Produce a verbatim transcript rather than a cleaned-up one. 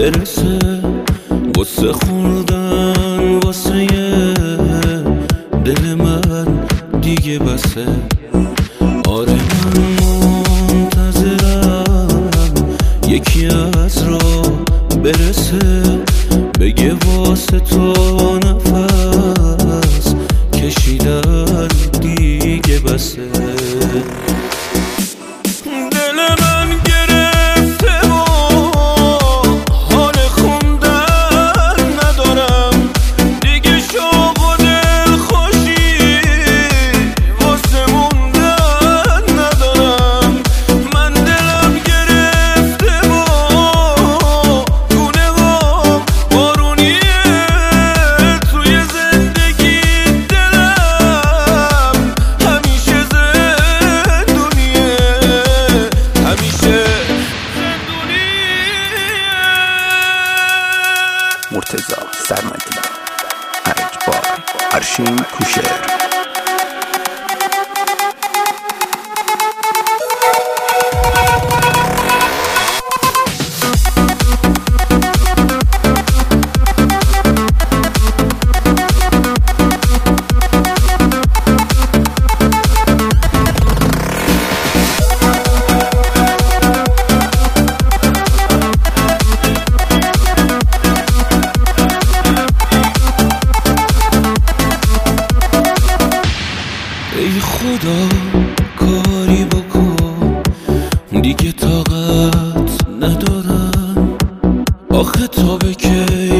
برسه، واسه خوردن واسه دل من دیگه بسه. آره من منتظرم یکی از راه برسه، بگه واسه تو نفس کشیدن دیگه بسه. مرتضی سرمدی، ارج بای ارشین کوشر. ای خدا کاری بکن، دیگه طاقت ندارم. آخه تا به کی